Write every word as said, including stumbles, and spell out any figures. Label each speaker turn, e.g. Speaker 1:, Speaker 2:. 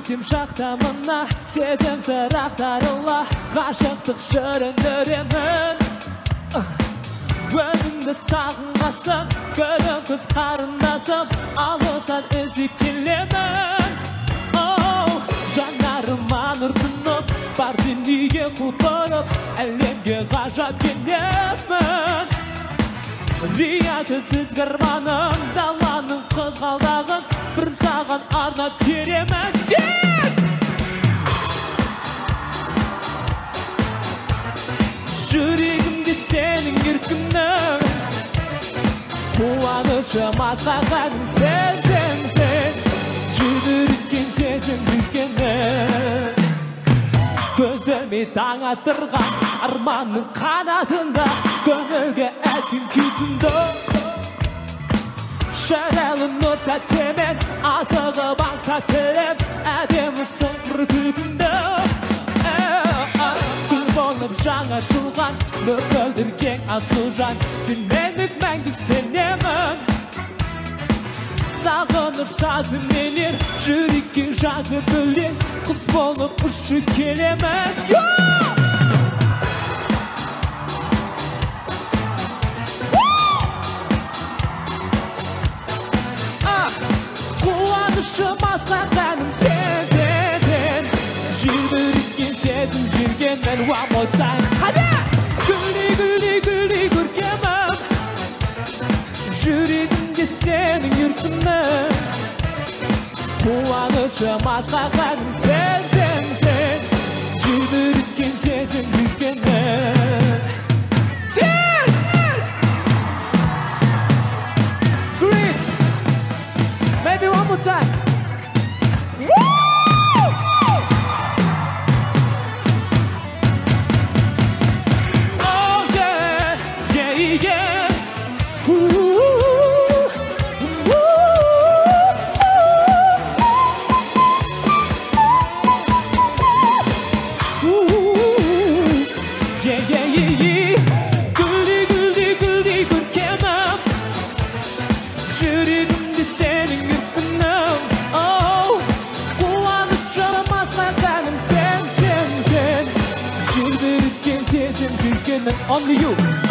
Speaker 1: Кетем шақтамына, сезім сырақтарыла, ғашықтық шырындыремін. Өзіңді сағынғасым, көрім күз қарындасым, алысан іздеп келемін. Жанарыма нұр тұнып, бар дүниеге құлпырып, әлемге ғажап келемін. Риясыз сізгірманым, даланың қызғалдағын, бір саған арнап теремін. Жүрегімде сенің еркінің, қуанышым асқағаның сезімсің, жүрдірген сезім үлкенің. Көзіме таң атырған арманның қанатында, көңілге әсем күтінді. Шәрәлі нұр сәттемен, асығып аңса тілеп, әдемі сұңқыр күтінді. Күн болып жаңа шылған, нұр көлдірген асыл жан, сен менің мәңгі сенемін. Сағыныш сазы мелер, жүрекке жазып өлең, құс болып ұшып келемін. Қуанышым асқағаным сезін, жүрдірген сезім жүргенмен one more time. Хада! Күлі, күлі, күлі көркемім, жүрегімде сенің еркінің. Қуанышым асқағаным сезімсің, жүрдірген сезім жүргенмен. Great! Maybe one more time. Oh yeah, yeah, yeah. Ooh, ooh, ooh. Yeah, yeah, yeah, yeah. Güldi, güldi, güldi görkemim, жүрегімде сенің еркінің. Қуанышым асқағаным сен, сен, сен, жүрдірген сезім жүргенің. Only you.